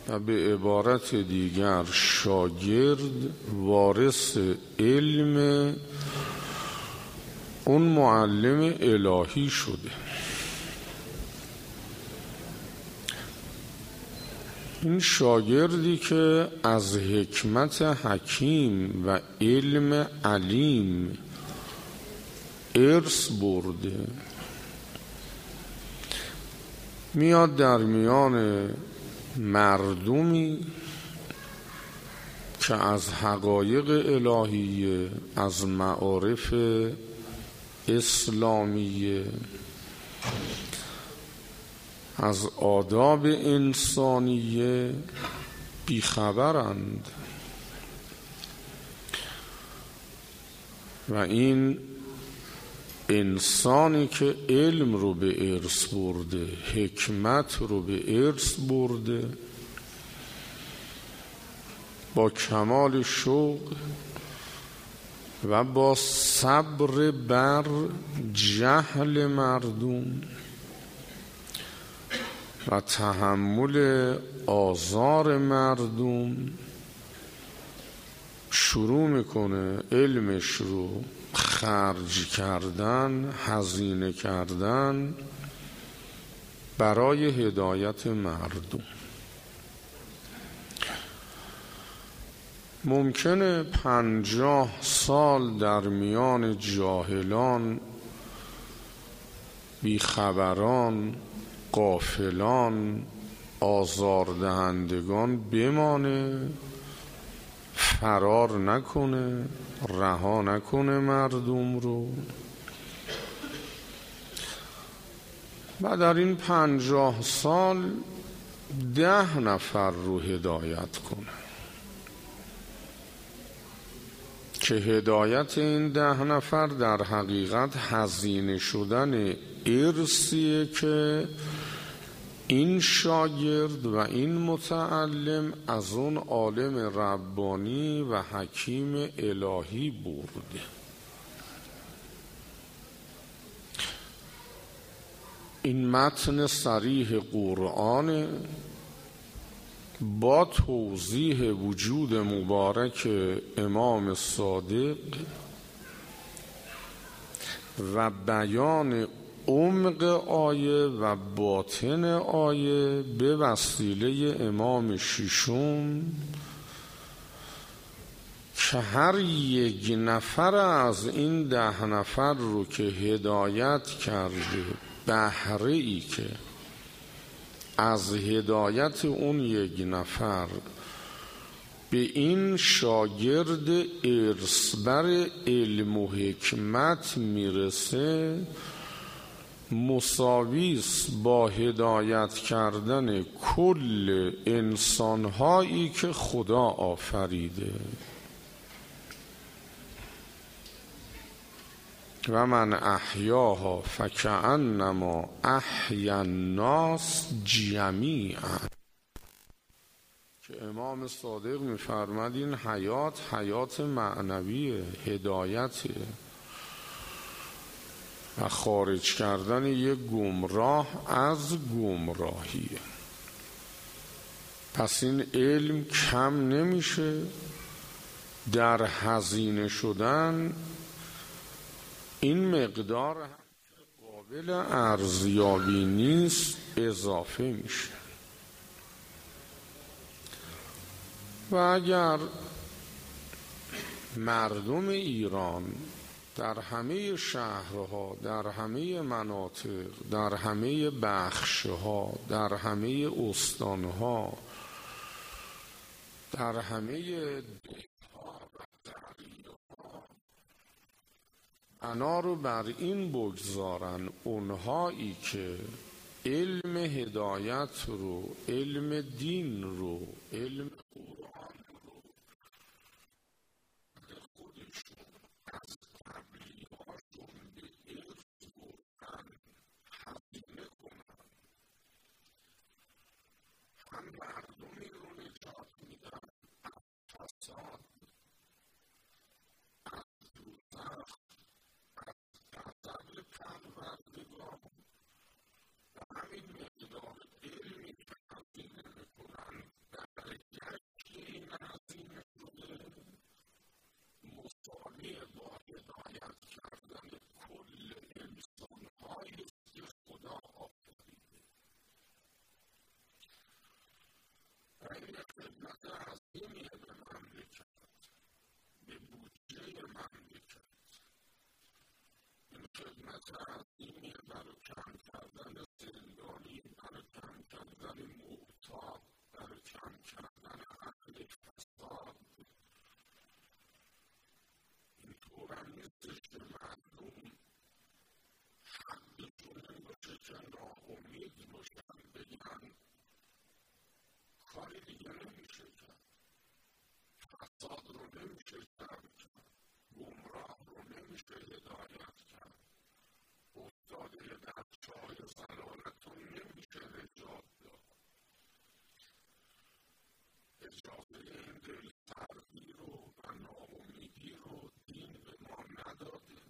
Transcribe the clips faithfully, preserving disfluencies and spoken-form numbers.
و به عبارت دیگر شاگرد وارث علم اون معلم الهی شده. این شاگردی که از حکمت حکیم و علم علیم ارث برده، میاد در میان مردمی که از حقایق الهیه، از معارف اسلامیه، از آداب انسانیه بیخبرند و این انسانی که علم رو به ارث برده، حکمت رو به ارث برده، با کمال شوق و با صبر بر جهل مردم و تحمل آزار مردم شروع میکنه علمش رو خرج کردن، هزینه کردن برای هدایت مردم. ممکنه پنجاه سال در میان جاهلان، بیخبران، غافلان، آزاردهندگان بمانه، فرار نکنه، رها نکنه مردم رو و در این پنجاه سال ده نفر رو هدایت کنه که هدایت این ده نفر در حقیقت هزینه شدن ارثیه که این شاگرد و این متعلم از اون عالم ربانی و حکیم الهی برده. این متن صریح قرآن با توضیح وجود مبارک امام صادق و بیان عمق آیه و باطن آیه به وسیله امام ششم که هر یک نفر از این ده نفر رو که هدایت کرده، بهره ای که از هدایت اون یک نفر به این شاگرد ارثبر علم و حکمت میرسه، مساویس با هدایت کردن کل انسانهایی که خدا آفریده. و من احیاها فکأنما احیا الناس جمیعا، که امام صادق می‌فرماد این حیات حیات معنویه، هدایته و خارج کردن یک گمراه از گمراهیه. پس این علم کم نمیشه، در هزینه شدن این مقدار قابل ارزیابی نیست اضافه میشه. و اگر مردم ایران در همه شهرها، در همه مناطق، در همه بخشها، در همه استانها، در همه انا رو بر این بگذارن اونهایی که علم هدایت رو، علم دین رو، علم قرآن رو خودشون از قبلی‌هاشون به ارث بردن، هزینه کنن، هم مردمی رو نجات میدن از فساد، از دوزخ، غضب پروردگار، و همین مقدار علمی که هزینه میکنن تقدیمی به مملکت، به بودجه مملکت. این خدمت عظیمی برای کم کردن زندانی، برای کم کردن معتاد، برای کم کردن اهل فساد. اینطور هم نیستش که مردم حقشون این باشه که ناامید باشن، بگن کاری دیگه نمیشه کرد، فساد رو نمیشه کرد، گمراه رو نمیشه هدایت کرد، افتاده در چاه ضلالت رو نمیشه نجات داد. اجازه این دلسردی رو و ناامیدی رو دین به ما نداده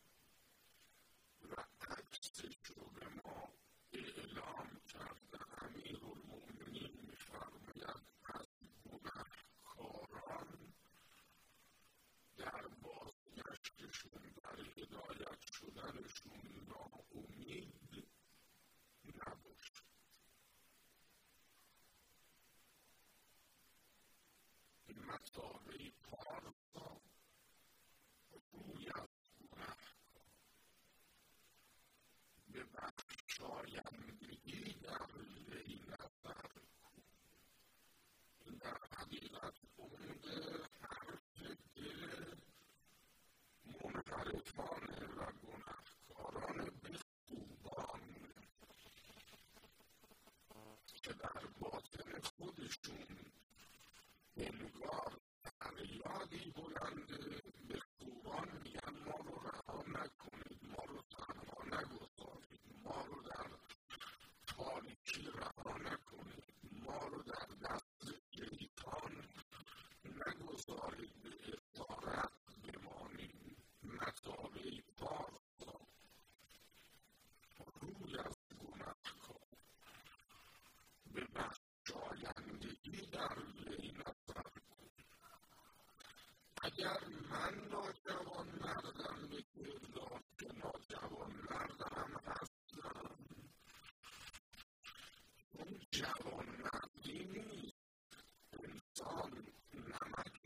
و عکسش رو به ما اعلام کرده. امیرالمؤمنین می‌فرماید از گنهکاران در بازگشتشون، در هدایت شدنشون ناامید نباشید. این مثابه پارسا روی از گنهکار به بخشایندگی در وی نظر کن. این در حقیقت عمود حرف دل منحرفان و گنهکاران بخوبان که در باطن خودشون انگار فریادی بلنده. بخوبان میگن ما رو رها نکنید، ما رو تنها نگذارید، ما رو در تاریکی رها نکنید، ما رو در دست شیطان نگذارید، به اسارت بمانیم. مثابه پارسا روی از گنهکار به بخشایندگی در وی نظر کن. اگر من ناجوان مردم به کردار که ناجوان مردم هستم، اون جوان مردی نیست. انسان نمک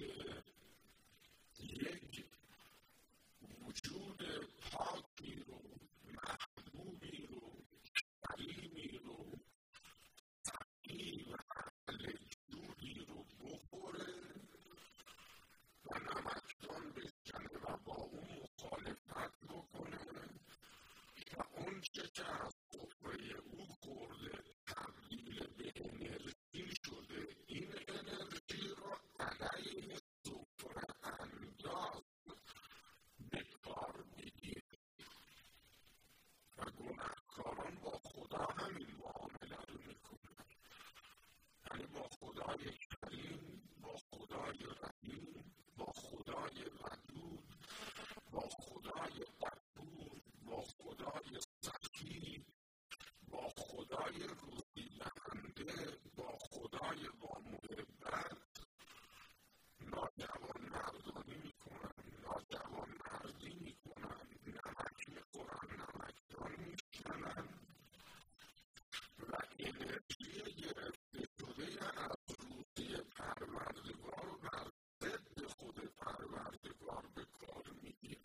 یک وجود پاکی رو، محبوبی رو، کریمی رو، سخی و اهل جودی رو بخوره و نمکدان بشکنه و با اون مخالفت بکنه و اون چه که از سفره او خورده تبدیل به انرژی شده، این انرژی رو علیه سفره انداز به کار بگیره. و گنهکاران با خدا همین معامله رو میکنن، یعنی با خدای کریم، با خدای رحیم، با خدای ودود، با خدای غفور، با خدای سخی، با خدای روزی دهنده، با خدای با محبت ناجوان مردانی میکنن، ناجوان مردی میکنن، نمک میخورن، نمکدان میشکنن و انرژی گرفته شده از روزی پروردگار و بر ضد خود پروردگار به کار میگیرن.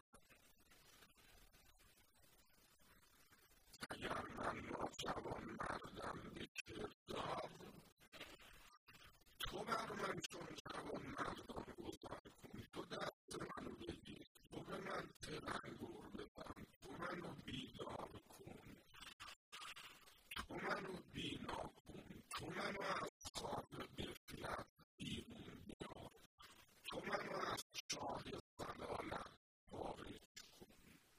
اگر من ناجوان مردم به کردار، تو بر من چون جوان مردان گذار کن، تو دست منو بگیر، تو به من تلنگر بزن، تو منو بیدار کن، تو منو بینا کن، تو منو از خواب غفلت بیرون بیار، تو منو از چاه ضلالت خارج کن.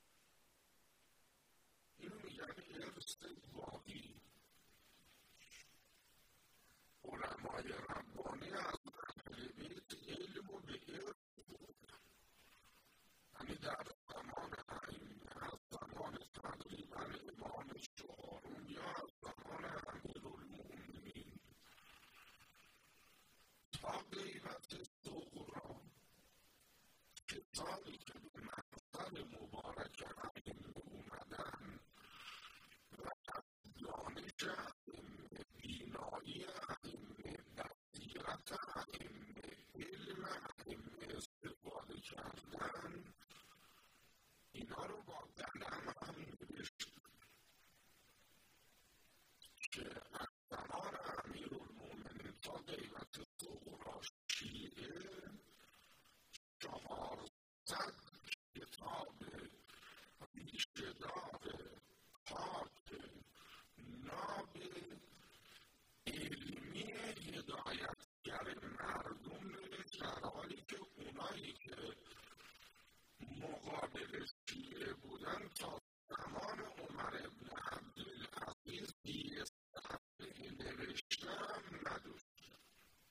اینو میگن ارث واقعی. علمای ربانی از اهل بیت علم و به ارث بردن، یعنی در زمان ائمه، از زمان تقریبا امام چهارم یا از زمان امیرالمؤمنین تا غیبت صغری، کسانی که به محضر مبارک ائمه اومدن و از دانش ائمه، بینایی ائمه، بصیرت ائمه عوامل شیعه بودن تا زمان عمر ابن عبدالعزیز دیگه صفحه نوشته هم نداشتن.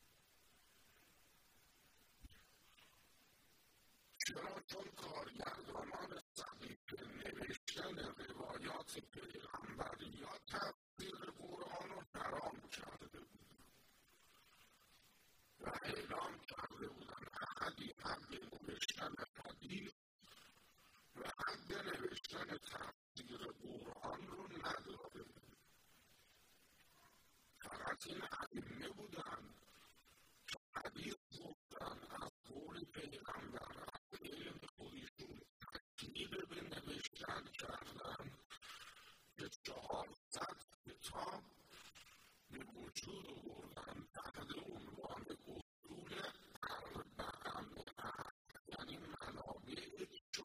چرا؟ چون کارگردانان صحیفه نوشتن روایات پیغمبری یا تفسیر قرآن رو حرام کرده بودن و اعلام کرده بودن احدی حق نوشتن حدیث و حق نوشتن تفسیر قرآن رو نداره. فقط این ائمه بودن که حدیث گفتن از قول پیغمبر از علم خودشون تکمیل به نوشتن کردن که چهارصد کتاب به وجود آوردن تحت عنوان اصول اربعمائه، یعنی منابع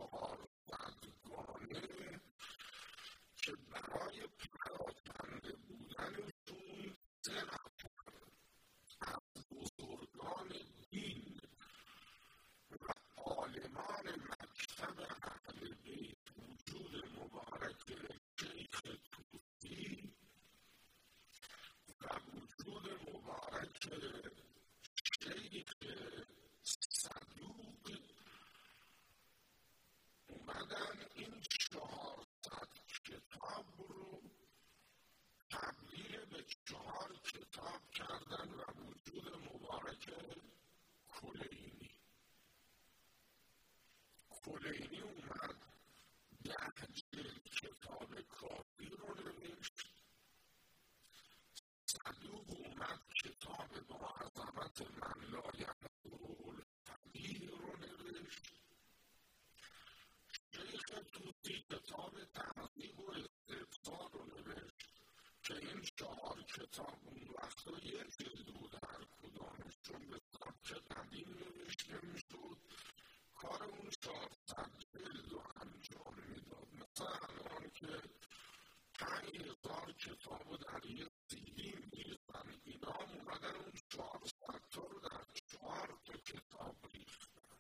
چهارصدگانه که برای پراکنده بودنشون سه نفر از بزرگان دین و عالمان مکتب اهل بیت وجود مبارک شیخ طوسی و وجود مبارک شیخ صدوق اومدن این چهارصد کتاب رو تبدیل به چهار کتاب کردن و وجود مبارک کلینی کلینی اومد ده جلد کتاب کافی رو نوشت. صدوق اومد کتاب با عظمت من لا یحضره الفقیه رو نوشت. شیخ طوسی کتاب تهذیب و استبصار رو نوشت که این چهار کتاب اون وقتا یک جلد بود هر کدامشون به سبک قدیم نوشته میشد. کار اون چهارصد جلد رو انجام میداد. مثلا الان که پنج هزار کتاب رو در یه سیدی میریزن، اینا هم اومدن اون چهارصد تا رو در چهار تا کتاب ریختن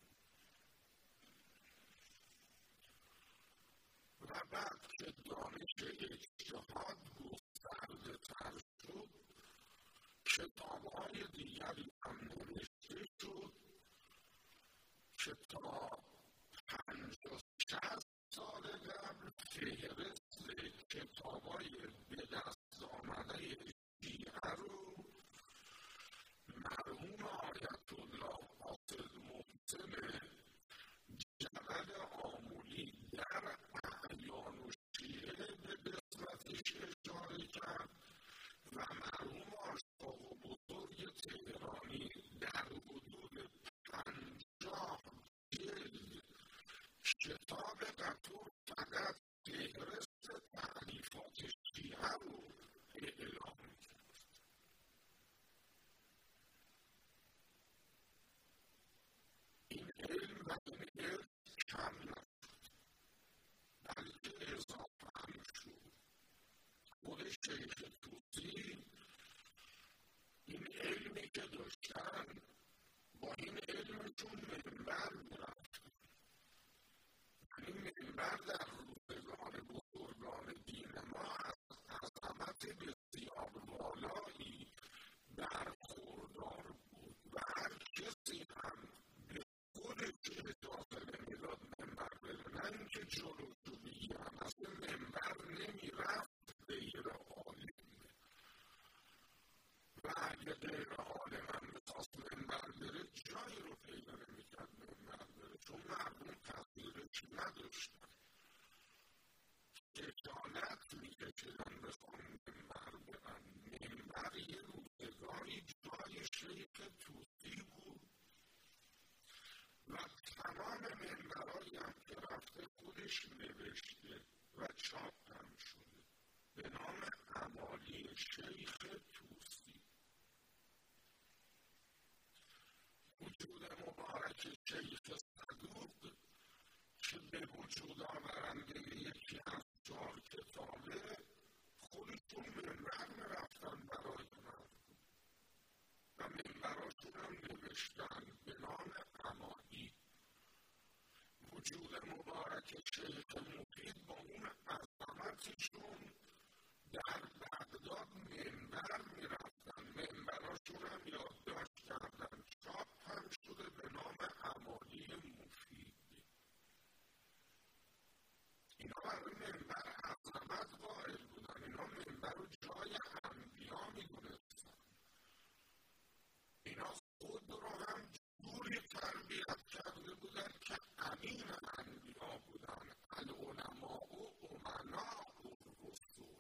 و بعد که دانش اجتهاد گسترده تر شد کتاب‌های دیگری هم نوشته شد که تا پنجاه شصت سال قبل فهرست کتاب‌های به دست آمده شیعه رو مرحوم آیت الله حافظ محسن جلل آمولی در اعیان و شیعه به قسمتش اشاره کرد و مرحوم آشفاق بزرگ تهرانی در حدود پنجاه جلد کتاب قطور فقط فهرست تألیفات شیعه رو اعلام کرد. این علم و این علم کم نشد بلکه اضافه هم شد. خود شیخ طوسی این علمی که داشتن با این علمشون منبر میرفتن. این منبر در روزگار بزرگان دین ما از عظمت بسیار بالایی برخوردار بود و هر کسی هم به خودش اجازه نمیداد منبر بره، نه اینکه جلوشو بگیرن. اصلا منبر نمیرفت غیر عالم و اگه غیر عالم هم میخواست منبر بره جایی رو پیدا نمیکرد منبر بره، چون مردم تحصیلش نداشتن، خجالت میکشیدن بخوان منبر برن. منبر یه روزگاری جای شیخ طوسی بود و تمام منبرهایی هم که رفته خودش نوشته و چاپ هم شده به نام امالی شیخ طوسی. وجود مبارک شیخ صدوق که به وجود آورنده یکی از چهار کتابه خودشون منبر میرفتن برای مردم و منبراشون هم نوشتن به نام امالی. وجود مبارک که شیخ مفید با اون عظمتشون در بغداد منبر میرفتن، منبراشون هم یادداشت کردن، چاپ هم شده به نام امالی مفید. اینا برای منبر عظمت قائل بودن، اینا منبر رو جای انبیا میدونستن. اینا خود رو هم جوری تربیت کرده بودن که امین انبیا بودن، العلماء و امناء الرسول.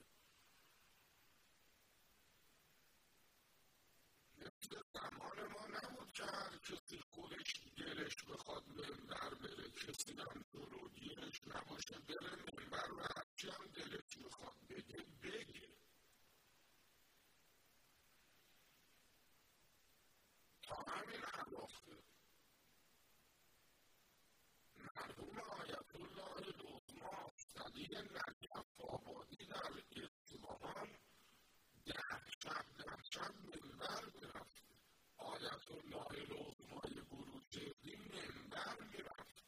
مثل زمان ما نبود که هر کسی خودش دلش بخواد منبر بره، کسی هم جلوگیرش نباشه بره منبر و هرچی هم دلش بخواد بگه بگه. تا همین اواخر مرحوم آیت الله العظما صدی نجف آبادی در اصفهان ده شب در شب منبر میرفت. آیت الله العظمای بروجردی منبر میرفت.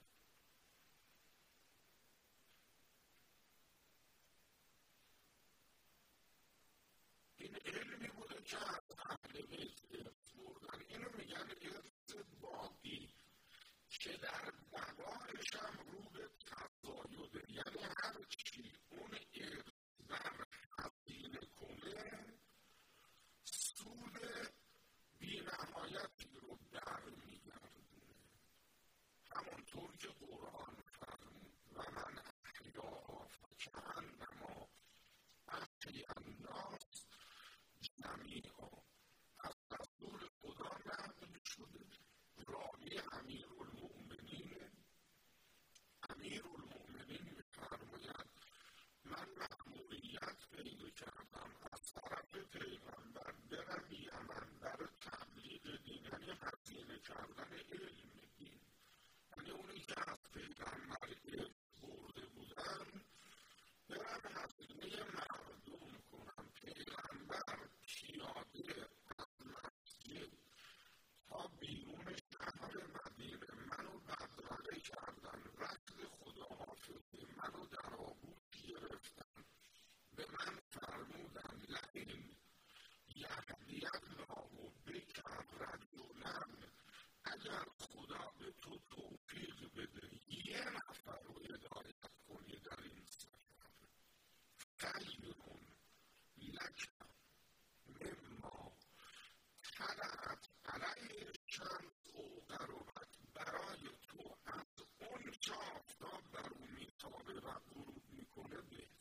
این علمی بوده که از اهل بیت ارث بردن. اینو میگن ارث باقی که در بقایش هم رو به تزایده، یعنی هر چی اون ارث در حصیله کنه سود بی نهایتی رو در میگردونه. همانطور که قرآن فرمود و من احیاها فکأنما احیی الناس جمیعا. از دستور خدا نقل شده. راوی امیرالمؤمنین امیرالمؤمنین می‌فرماید من مأموریت پیدا کردم از طرف پیغمبر برم یمن برای تبلیغ دین، یعنی هزینه کردن علم دین، یعنی اونی که از پیغمبر ارث برده بودن برم هزینه مردم کنم. پیغمبر پیاده از مسجد تا بیرون شهر مدینه منو بدرقه کردن، رسل خداحافظی منو در آغوش گرفتن، به من فرمودن لئن یهدی الله بک رجلا، اگر خدا به تو توفیق بده یه نفر رو هدایت کنی در این سفر، خیر لک مما طلعت علیه الشمس او غربت، برای تو از اون که آفتاب بر او میتابه و غروب میکنه بهتر.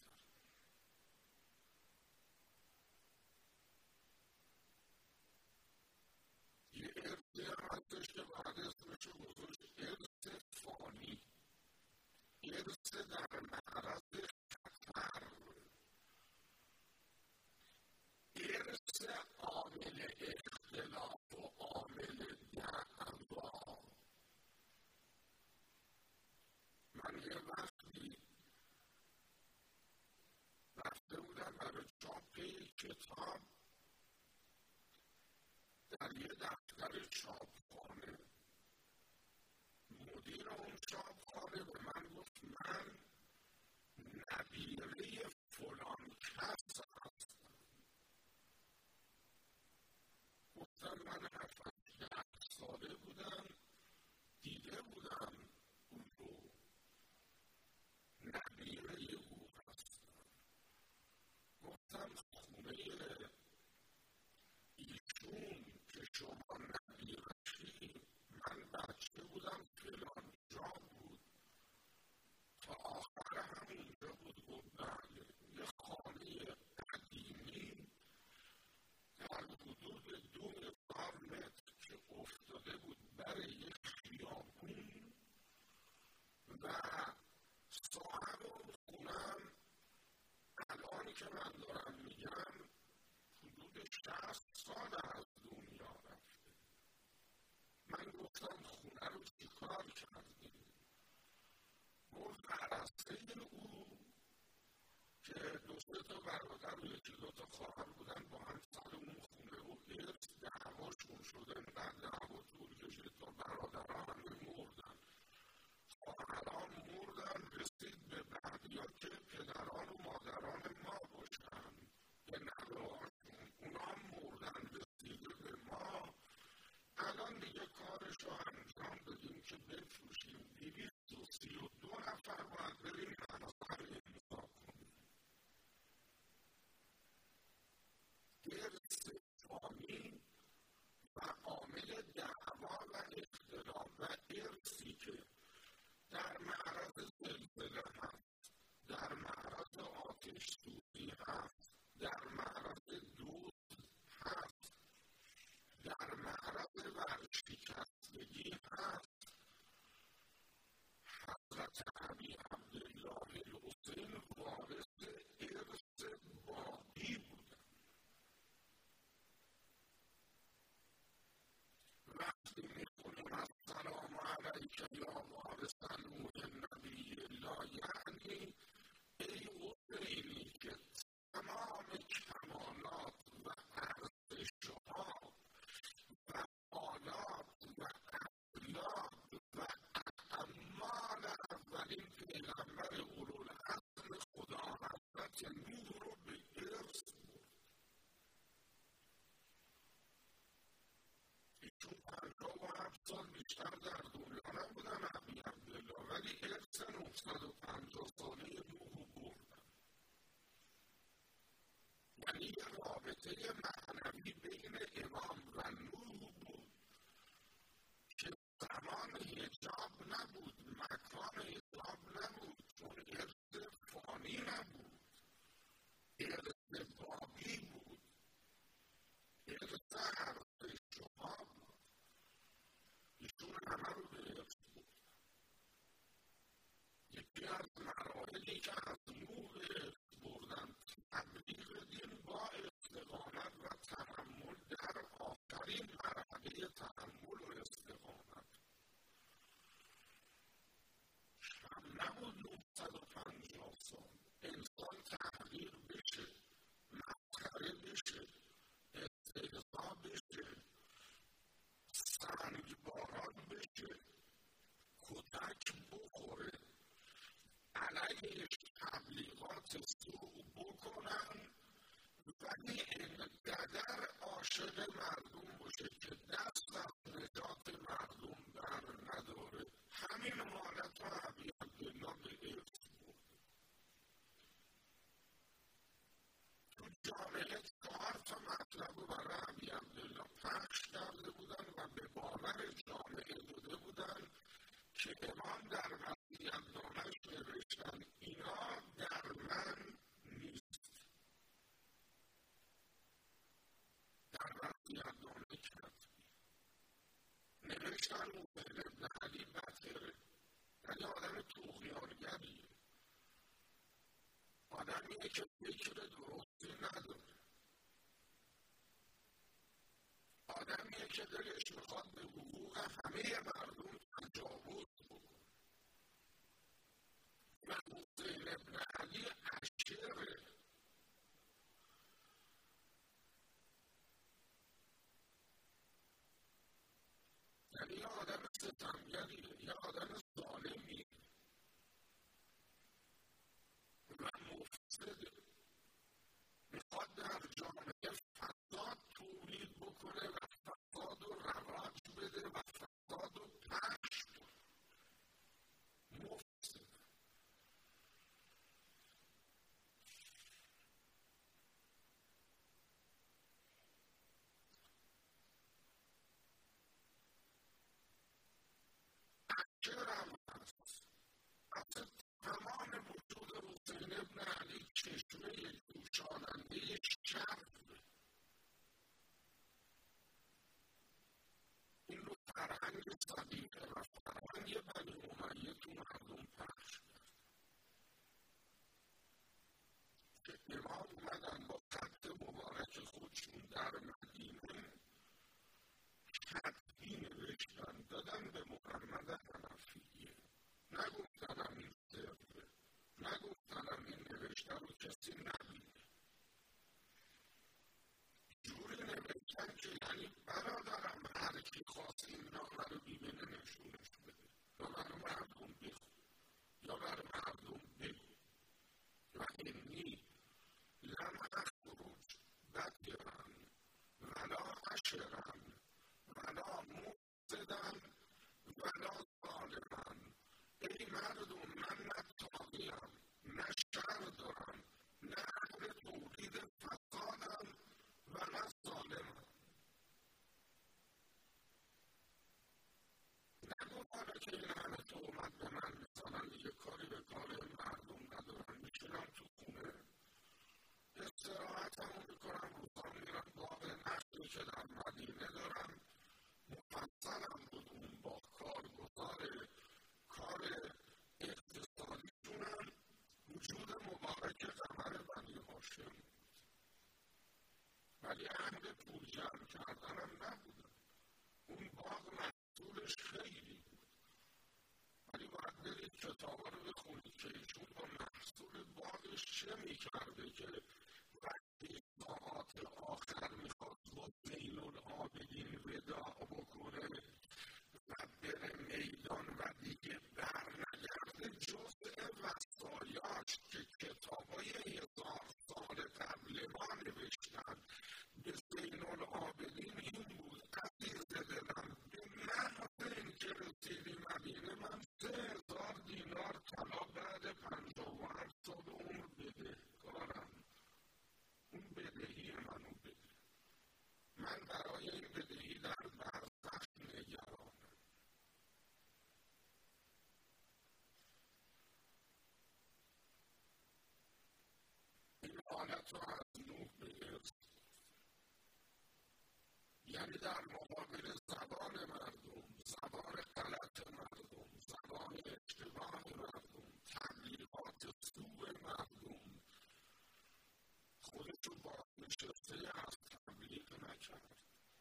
یه ارثی هم هستش که بعد اسمشو گذاشت ارث فانی، ارث در معرض خطر، ارث عامل اختلاف و عامل دعوا. من یه وقتی رفته بودم برای چاپ کتاب در یه دفتر چاپخانه. مدیر اون چاپخانه به من گفت من نبیره فلان کس هستم. گفتم من هفت ساله بودم دیده بودم اون رو، نبیره او هستم. گفتم خونه ایشون که شما نبیرشی، من بچه بودم فلان جا بود، تا آخر همونجا بود. گفت بله. یه خانه قدیمی در حدود دو هزار متر که افتاده بود برای یک خیابون و صاحب اون خونم الان که من دارم میگم حدود شصت سال از دنیا رفته. من گفتم خونه رو چی کار کردی؟ گفت عرصه او که دو سه تا برادر و یکی دو تا خواهر بودن با هم سر اون خونه و ارث دعواشون شده، اینقدر دعوا طول کشید تا برادرها همه مردن، خواهرها مردن در معرض زلزله هست، در معرض آتش سوزی هست، در معرض دود هست، در معرض ورشکستگی هست. حضرت ابی عبدالله الحسین وارث ارث بابی بودن. وقتی میخونیم السلام علیک یا وارث نوح نبی الله، یعنی ای حسینی که تمام کمالات و ارزشها و حالات و اخلاق و اعمال اولین پیغمبر اولوالعزم خدا حضرت نوح رو به ارث برد. ایشون پنجاه و هفت سال بیشتر در دنیا نبودن ابی عبدالله، ولی ارث نهصد و پنجاه ساله نوح رو بردن. یعنی یه رابطه معنوی بین امام و نوح بود که زمان حجاب نبود، مکان حجاب نبود، چون ارث فانی نبود، ارث بابی بود، ارث ارزشها بود. ایشون همه رو به ارث بود. یکی از مراحلی که از نوح به ارث بردن تبلیغ دین با استقامت و تحمل در آخرین مرحله تحمل و استقامت. کم نبود نهصد و پنجاه سال. انسان تحقیر بشه، مسخره بشه، استهزا بشه، سنگباران بشه، کتک بخوره، علیهش تبلیغات سوء بکنن، ولی اینقدر عاشق مردم باشه که دست از نجات مردم در نداره. همین حالت رو ابی عبدالله به ارث برده. تو جامعه چهار تا مطلب رو برای ابی عبدالله پخش کرده بودن و به باور جامعه داده بودن که امام در وصیت نامش نوشتن اینا در من نیست. در وصیت نامه کتبی نوشتن حسین ابن علی بطره، یعنی آدم طغیانگریه، آدمیه که فکر درستی نداره، آدمیه که دلش میخواد به حقوق همه مردم تجاوز بکنه. و حسین ابن علی اشره، یعنی یه آدم ستمگریه، یه آدم ظالمیه و مفسده. میخواد در جامعه فساد تولید بکنه و فساد رو رواج بده و فساد رو پخش کنه. مفسده. اشرم هست. اصلا تمام وجود حسین ابن علی چشمه جوشاننده شرفه. این رو فرهنگ صدیقه و فرهنگ بنی امیه تو مردم پخش کرد که امام اومدن با خط مبارک خودشون در مدینه خطی نوشتن دادن به محمد حنفیه. نگفتنم این سره، نگفتنم این نوشته رو کسی نبینه. جوری نوشتن که یعنی برادرم هر کی خواست این نامه رو ببینه نشونش بده، یا برای مردم بخون یا برای مردم بگو. و اینی لم اخرج بدرن کتابا رو بخونید که ایشون با محصول باغش چه میکرده که وقتی ساعات آخر میخواست با زین العابدین وداع بکنه و بره میدان و دیگه برنگرده، جزء وصایاش که کتابای هزار سال قبل ما نوشتن به زین العابدین این بود: عزیز دلم، به محض اینکه رسیدی مدینه من سه هزار دینار طلا بعد پنجاه و هفت سال عمر بده کارم، اون بدهی منو بده. من برای این بدهی در برزخ نگرانم. این حالت رو از نوح بگرد، یعنی در مقابل زبان مردم، زبان غلط مردم، زبان اشتباه مردم، تبلیغات سوء مردم، خودش رو بازنشسته از تبلیغ نکرد،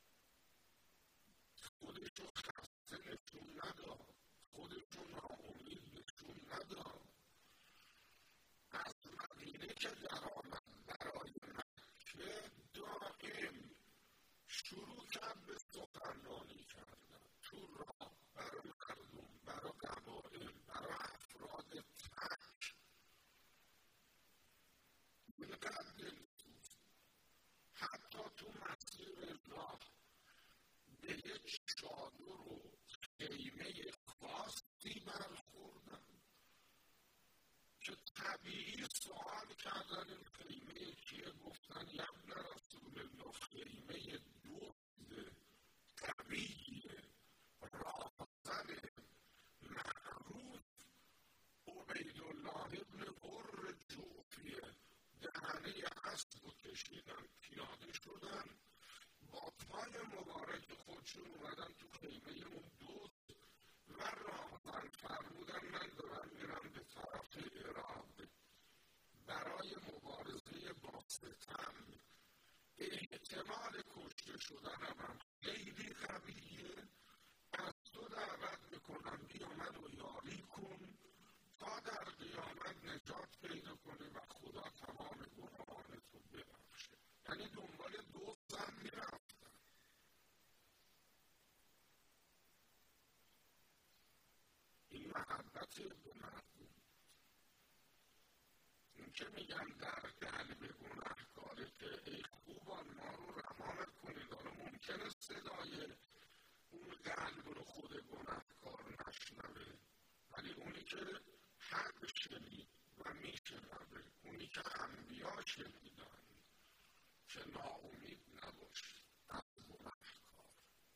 خودش رو خسته نشون نداد، خودش رو ناامید نشون نداد. از مدینه که در آمد برای مکه دائم شروع کرد به سخنرانی کردن تو راه، برای مردم، برای قبایل، برای افراد تک. اینقدر دلسوز حتی تو مسیر راه به یک چادر و خیمه خاصی برخوردن که طبیعی سوال کردن این خیمه کیه؟ گفتن یبن رسول الله خیمه دوست طبیعیه، راهزن معروف عبیدالله ابن قر جوفیه. دهنه اسب رو کشیدن، پیاده شدن، با پای مبارک خودشون اومدن تو خیمه اون دوست و راهزن فرمودن من دارم میرم به طرف عراق برای مبارزه با ستم، احتمال کشته شدنم هم خیلی قویه، از تو دعوت میکنم بیا منو یاری کن تا در قیامت نجات پیدا کنه و خدا تمام گناهان تو ببخشه. یعنی دنبال دوستم میرفتن. این محبت به مردم، این که میگن در قلب گناهکاره که ای خوبان ما رو رها نکنید. حالا ممکنه صدای اون قلب رو خود گناهکار نشنوه، ولی اونی که حق شنید و میشنوه، اونی که انبیا شنیدن که ناامید نباشید از گناهکار.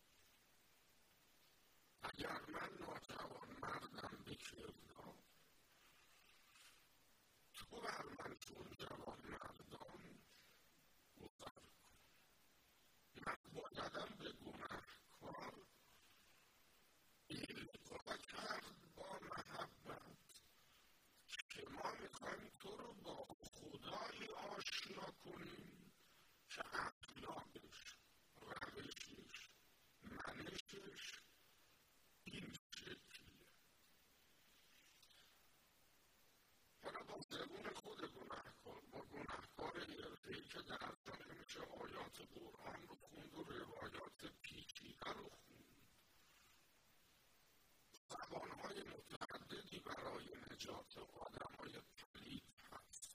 اگر من ناتوان مردم به کردار، تو بر من چون جوان مردان گذر کن. من بایدم به گناهکار القا کرد با محبت که ما میخوایم تو رو با خدای آشنا کنیم که اخلاقش، روشش، منشش این شکلیه. حالا با زبون خود گناهکار، با گناهکار حرفه‌ای که در جا نمیشه آیات قرآن رو خوند و روایات پیچیده رو خوند، زبانهای متعددی برای نجات آدمهای پلید هست.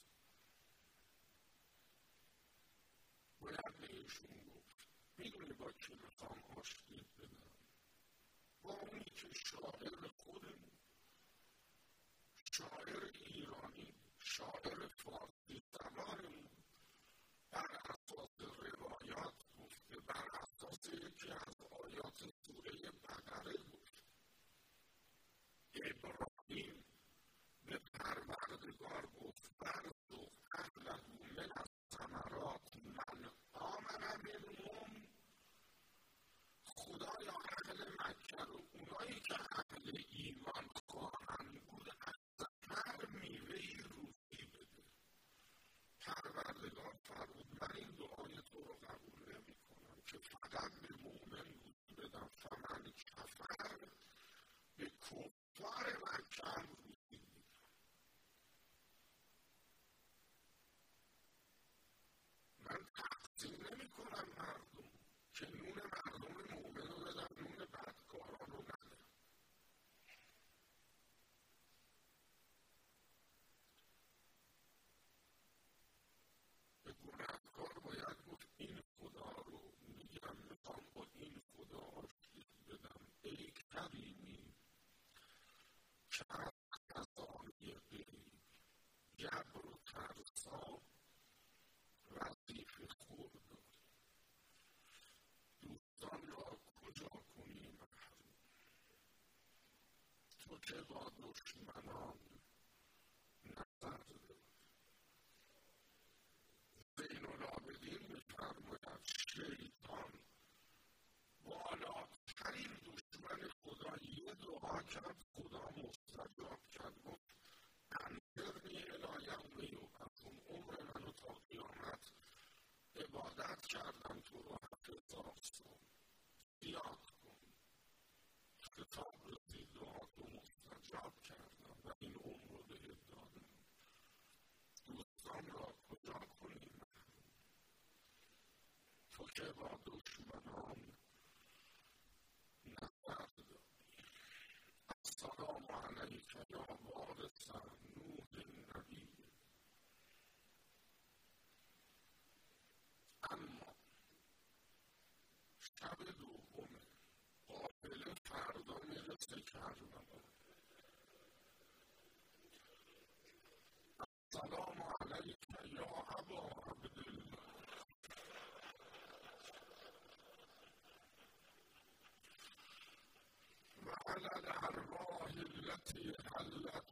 باید بهشون گفت میدونی با کی میخوام آشتید بدم؟ با اونی که شاعر خودمون، شاعر ایرانی، شاعر فارسی زبانمون بر اساس روایات گفته، بر اساس یکی از آیات سوره بقره گفت. ابراهیم به پروردگار گفت برزق اهله من الثمرات من آمن منهم. خدایا اهل مکه رو، اونایی که اهل ایمان خواهند بود، از هر میوه‌ای روزی بده. پروردگار فرمود من این دعای تو رو قبول نمی کنم که فقط به مؤمن روزی بدم. فمن کفر به کفار مکه هم روزی تو که با دشمنان نظر داری. زین العابدین می‌فرماید شیطان بالاترین دشمن خدا یه دعا کرد، خدا مستجاب کرد، گفت انظرنی الی یوم یبعثون، عمر منو تا قیامت عبادت کردم تو رو حفظ کن، زیاد کن، کتاب رسید دعاتو مستجاب کردم و این عمر رو بهت دادم. دوستان را کجا کنیم؟ تو که با دشمنان نظر داری. السلام علیک یا وارث نوح النبی. اما شب دوم قافله فردا میرسه کربلا. السلام علیک یا ابا عبدالله. و علی الارواح التي حلت